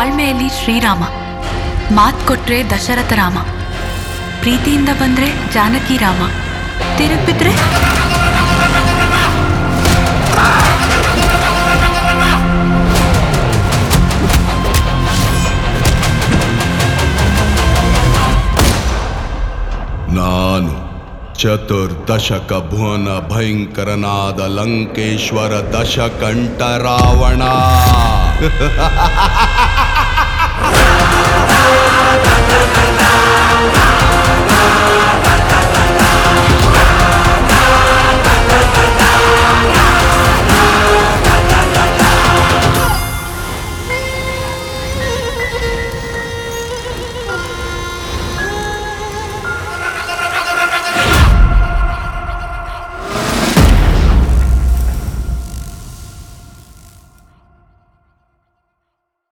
ತಾಳ್ಮೆಯಲ್ಲಿ ಶ್ರೀರಾಮ, ಮಾತು ಕೊಟ್ರೆ ದಶರಥ ರಾಮ, ಪ್ರೀತಿಯಿಂದ ಬಂದ್ರೆ ಜಾನಕಿ ರಾಮ, ತಿರುಗಿಬಿದ್ರೆ ನಾನು ಚತುರ್ದಶಕ ಭುವನ ಭಯಂಕರನಾದ ಲಂಕೇಶ್ವರ ದಶಕಂಠ ರಾವಣ.